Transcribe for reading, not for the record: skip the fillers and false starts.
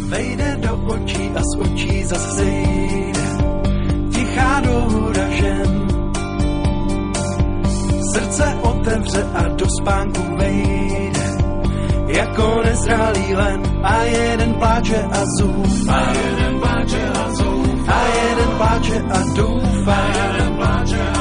vejde do očí a z očí zase sejde. Tichá dohoda žen, srdce otevře a do spánku vejde. Jako nezralý len a jeden pláče a zoufá. A jeden pláče a zoufá. A jeden pláče a doufá. A jeden pláče